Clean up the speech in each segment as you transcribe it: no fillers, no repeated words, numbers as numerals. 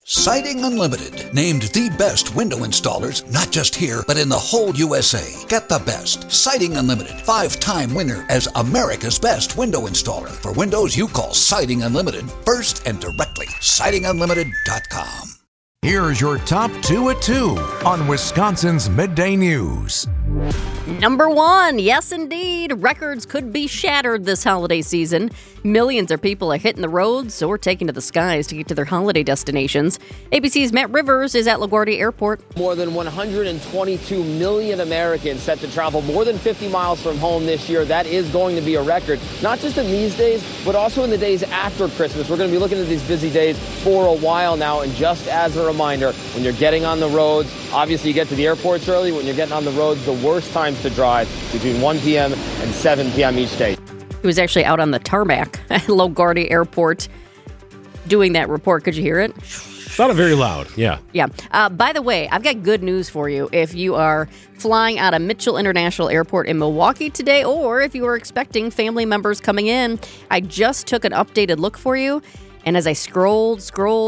Siding Unlimited, named the best window installers, not just here, but in the whole USA. Get the best. Siding Unlimited, 5-time winner as America's best window installer. For windows you call Siding Unlimited first and directly. SidingUnlimited.com. Here's your top 2 at 2 on Wisconsin's Midday News. Number 1, yes indeed, records could be shattered this holiday season. Millions of people are hitting the roads or taking to the skies to get to their holiday destinations. ABC's Matt Rivers is at LaGuardia Airport. More than 122 million Americans set to travel more than 50 miles from home this year. That is going to be a record, not just in these days, but also in the days after Christmas. We're going to be looking at these busy days for a while now. And just as a reminder, when you're getting on the roads, obviously you get to the airports early. When you're getting on the roads, the worst times to drive between 1 p.m. and 7 p.m. each day. He was actually out on the tarmac at LaGuardia Airport doing that report. Could you hear it? Not very loud, yeah. Yeah. By the way, I've got good news for you. If you are flying out of Mitchell International Airport in Milwaukee today, or if you are expecting family members coming in, I just took an updated look for you. And as I scrolled,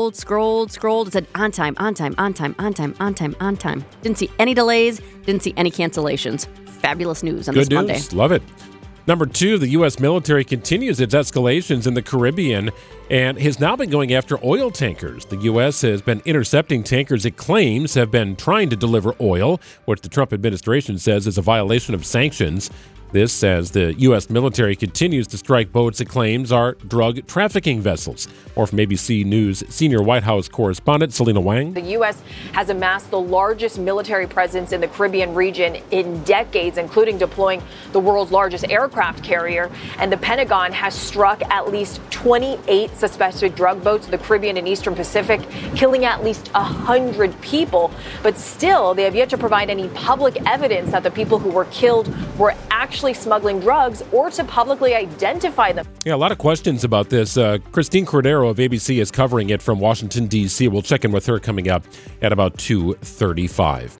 it said on time, on time, on time, on time, on time, on time. Didn't see any delays, didn't see any cancellations. Fabulous news on this Monday. Good news, love it. Number 2, the U.S. military continues its escalations in the Caribbean and has now been going after oil tankers. The U.S. has been intercepting tankers it claims have been trying to deliver oil, which the Trump administration says is a violation of sanctions. This as the U.S. military continues to strike boats it claims are drug trafficking vessels. Or from ABC News senior White House correspondent Selena Wang. The U.S. has amassed the largest military presence in the Caribbean region in decades, including deploying the world's largest aircraft carrier. And the Pentagon has struck at least 28 suspected drug boats in the Caribbean and Eastern Pacific, killing at least 100 people. But still, they have yet to provide any public evidence that the people who were killed were actually smuggling drugs or to publicly identify them. Yeah, a lot of questions about this. Christine Cordero of ABC is covering it from Washington, D.C. We'll check in with her coming up at about 2:35.